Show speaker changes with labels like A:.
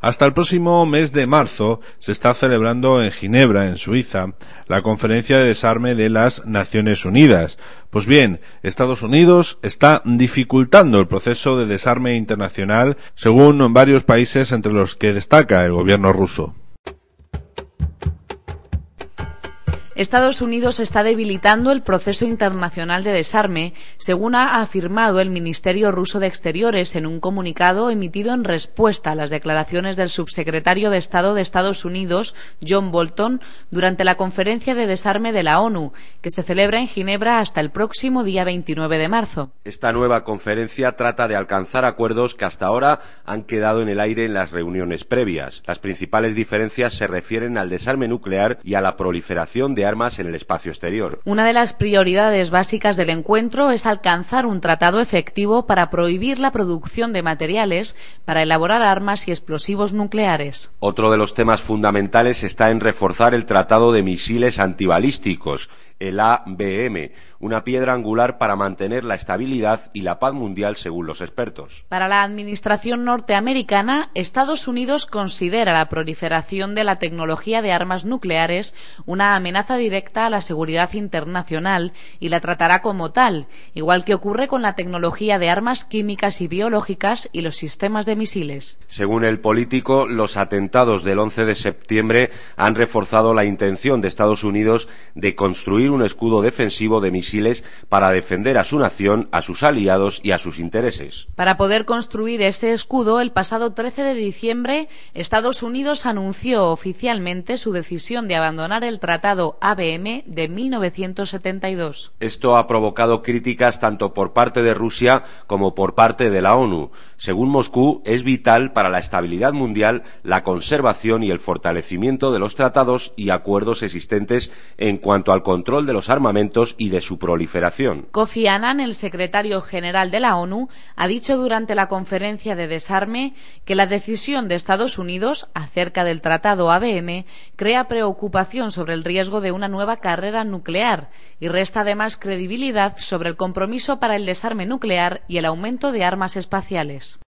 A: Hasta el próximo mes de marzo se está celebrando en Ginebra, en Suiza, la conferencia de desarme de las Naciones Unidas. Pues bien, Estados Unidos está dificultando el proceso de desarme internacional, según varios países, entre los que destaca el gobierno ruso.
B: Estados Unidos está debilitando el proceso internacional de desarme, según ha afirmado el Ministerio ruso de Exteriores en un comunicado emitido en respuesta a las declaraciones del subsecretario de Estado de Estados Unidos, John Bolton, durante la conferencia de desarme de la ONU, que se celebra en Ginebra hasta el próximo día 29 de marzo.
C: Esta nueva conferencia trata de alcanzar acuerdos que hasta ahora han quedado en el aire en las reuniones previas. Las principales diferencias se refieren al desarme nuclear y a la proliferación de armas en el espacio exterior.
B: Una de las prioridades básicas del encuentro es alcanzar un tratado efectivo para prohibir la producción de materiales para elaborar armas y explosivos nucleares.
C: Otro de los temas fundamentales está en reforzar el tratado de misiles antibalísticos, el ABM, una piedra angular para mantener la estabilidad y la paz mundial según los expertos.
B: Para la administración norteamericana, Estados Unidos considera la proliferación de la tecnología de armas nucleares una amenaza directa a la seguridad internacional y la tratará como tal, igual que ocurre con la tecnología de armas químicas y biológicas y los sistemas de misiles.
C: Según el político, los atentados del 11 de septiembre han reforzado la intención de Estados Unidos de construir un escudo defensivo de misiles para defender a su nación, a sus aliados y a sus intereses.
B: Para poder construir ese escudo, el pasado 13 de diciembre, Estados Unidos anunció oficialmente su decisión de abandonar el Tratado ABM de 1972.
C: Esto ha provocado críticas tanto por parte de Rusia como por parte de la ONU. Según Moscú, es vital para la estabilidad mundial la conservación y el fortalecimiento de los tratados y acuerdos existentes en cuanto al control de los armamentos y de su proliferación.
B: Kofi Annan, el secretario general de la ONU, ha dicho durante la conferencia de desarme que la decisión de Estados Unidos acerca del Tratado ABM crea preocupación sobre el riesgo de una nueva carrera nuclear y resta además credibilidad sobre el compromiso para el desarme nuclear y el aumento de armas espaciales.